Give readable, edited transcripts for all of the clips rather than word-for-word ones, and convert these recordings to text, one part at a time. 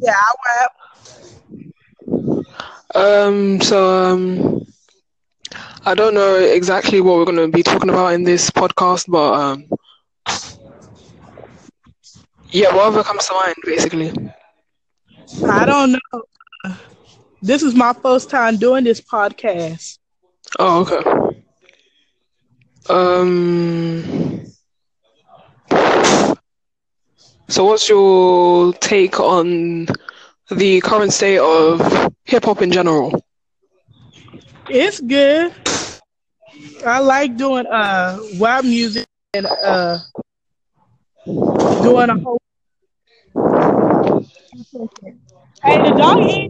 Yeah, I So I don't know exactly what we're going to be talking about in this podcast, but yeah, whatever comes to mind, basically. I don't know. This is my first time doing this podcast. Oh, okay. Um, so what's your take on the current state of hip hop in general? It's good. I like doing rap music and doing a whole. Hey, the dog eat.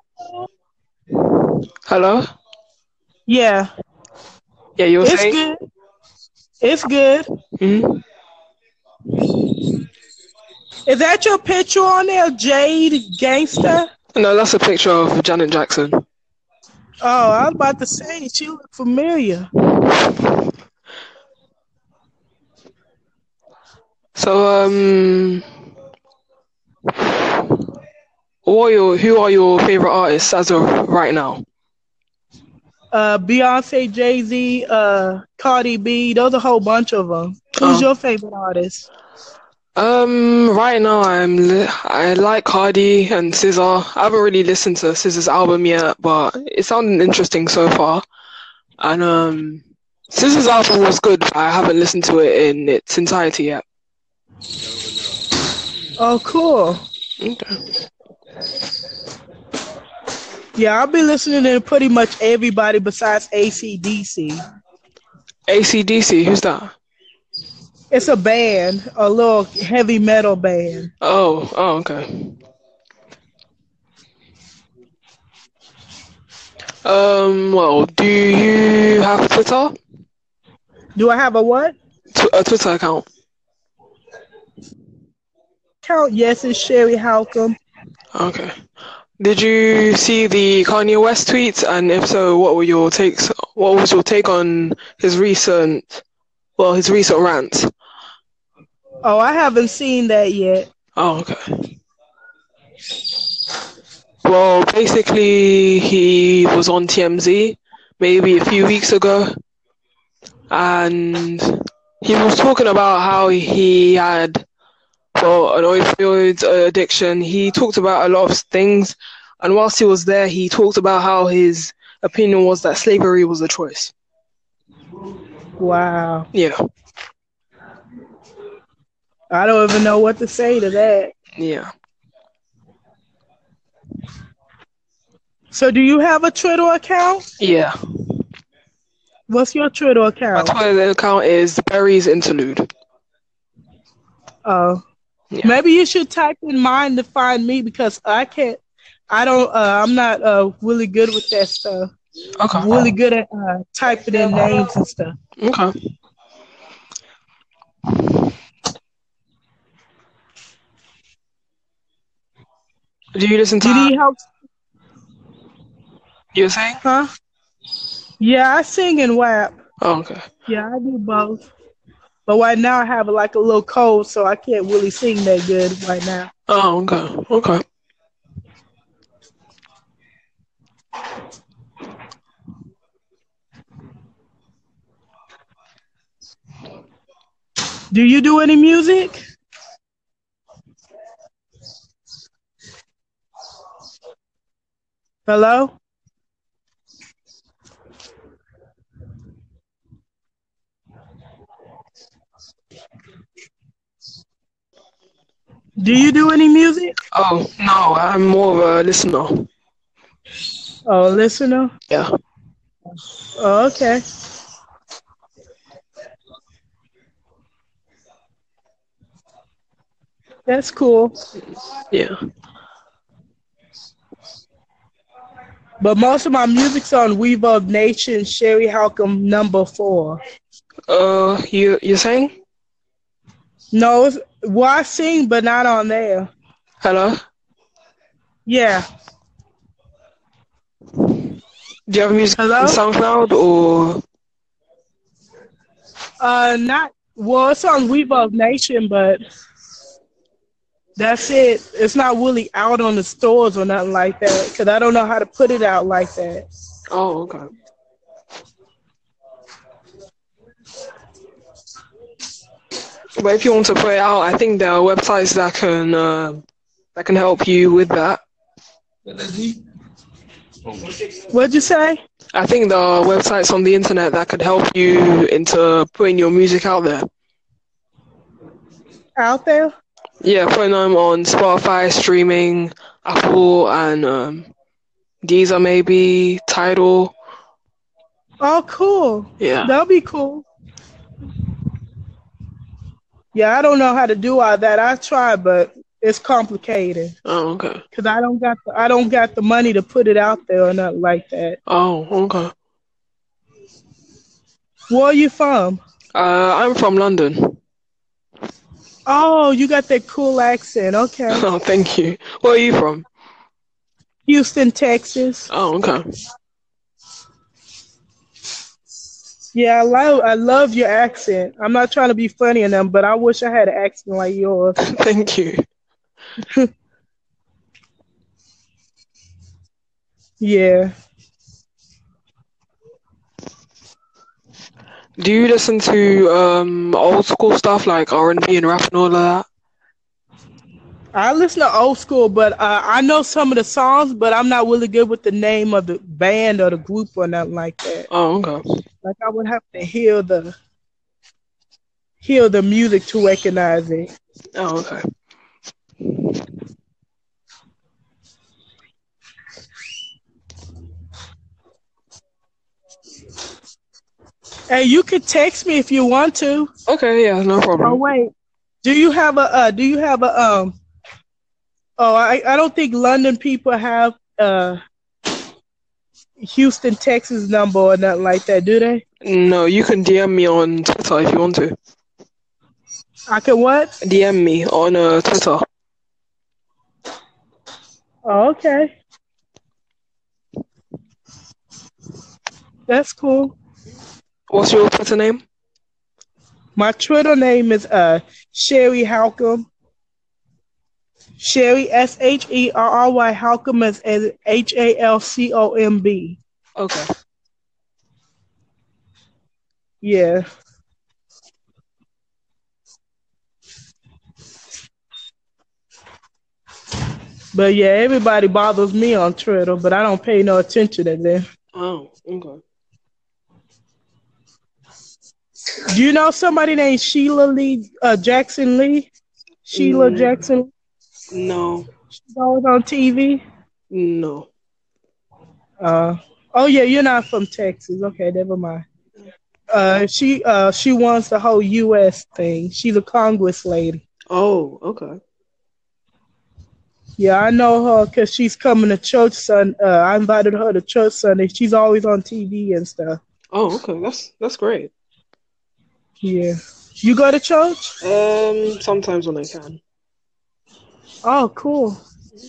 Hello? Yeah, Yeah, you were it's saying? good. It's good. Hmm. Is that your picture on there, Jade Gangster? No, that's a picture of Janet Jackson. Oh, I was about to say she look familiar. So, who are your favorite artists as of right now? Beyonce, Jay Z, Cardi B. Those a whole bunch of them. Who's Oh, your favorite artist? right now I like Cardi and SZA. I haven't really listened to SZA's album yet, but it sounded interesting so far. And SZA's album was good, but I haven't listened to it in its entirety yet. Oh, cool. Okay. Yeah, I'll be listening to pretty much everybody besides AC/DC. AC/DC, who's that? It's a band, a little heavy metal band. Oh, okay. Well, do you have Twitter? Do I have a what? A Twitter account? Count? Yes, it's Sherry Halcomb. Okay. Did you see the Kanye West tweets? And if so, what were your takes? What was your take on his recent rant? Oh, I haven't seen that yet. Oh, okay. Well, basically, he was on TMZ maybe a few weeks ago, and he was talking about how he had, well, an opioid addiction. He talked about a lot of things, and whilst he was there, he talked about how his opinion was that slavery was a choice. Wow. Yeah, I don't even know what to say to that. yeah. So, do you have a Twitter account? Yeah. What's your Twitter My account? Twitter account is Berries Interlude. Oh, Yeah. maybe you should type in mine to find me because I can't. I don't. I'm not really good with that stuff. Really Okay. good at typing in names and stuff. Okay. Do you listen Do you to? need help? You were saying? Huh? Yeah, I sing and rap. Oh, okay. Yeah, I do both. But right now I have like a little cold, so I can't really sing that good right now. Oh, okay. Okay. Do you do any music? Hello? Do you do any music? Oh no, I'm more of a listener. Oh, listener? Yeah. Oh, okay. That's cool. Yeah. But most of my music's on Reverb Nation, Sherry Halcomb #4. You're saying? No, well, I sing, but not on there. Hello? Yeah. Do you have music on Hello? SoundCloud or? Not, well, it's on Reverb Nation, but That's it. It's not really out on the stores or nothing like that because I don't know how to put it out like that. Oh, okay. But if you want to put it out, I think there are websites that can help you with that. What'd you say? I think there are websites on the internet that could help you into putting your music out there. Out there? Yeah, putting them on Spotify, streaming, Apple, and Deezer maybe, Tidal. Oh, cool. Yeah. That'll be cool. Yeah, I don't know how to do all that. I tried, but it's complicated Oh, okay. because I don't got the money to put it out there or nothing like that. Oh, okay. Where are you from? I'm from London. Oh, you got that cool accent. Okay. Oh, thank you. Where are you from? Houston, Texas. Oh, okay. Yeah, I love your accent. I'm not trying to be funny in them, but I wish I had an accent like yours. Thank you. Yeah. Do you listen to old school stuff like R&B and rap and all of that? I listen to old school, but I know some of the songs, but I'm not really good with the name of the band or the group or nothing like that. Oh, okay. Like I would have to hear the music to recognize it. Oh, okay. Hey, you could text me if you want to. Okay, yeah, no Oh problem. wait, do you have a? Oh, I don't think London people have Houston, Texas number or nothing like that, do they? No, you can DM me on Twitter if you want to. I can what? DM me on Twitter. Oh, okay. That's cool. What's your Twitter name? My Twitter name is Sherry Halcomb. Sherry Sherry Halcomb is Halcomb. Okay. Yeah. But yeah, everybody bothers me on Twitter, but I don't pay no attention to them. Oh, okay. Do you know somebody named Sheila Lee Jackson Lee? Sheila Jackson. No. She's always on TV. No. Oh yeah, you're not from Texas. Okay, never mind. She wants the whole U.S. thing. She's a Congress lady. Oh, okay. Yeah, I know her because she's coming to church I invited her to church Sunday. She's always on TV and stuff. Oh, okay. That's great. Yeah. You go to church? Sometimes when I can. Oh, cool.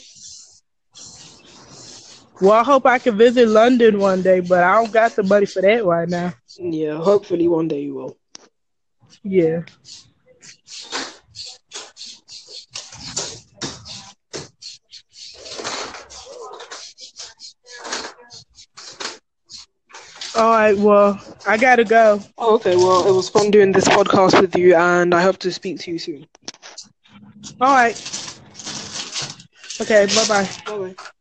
Well, I hope I can visit London one day, but I don't got the money for that right now. Yeah, hopefully one day you will. Yeah. All right, well, I gotta go. Oh, okay. Well, it was fun doing this podcast with you, and I hope to speak to you soon. All right. Okay, bye-bye. Bye-bye.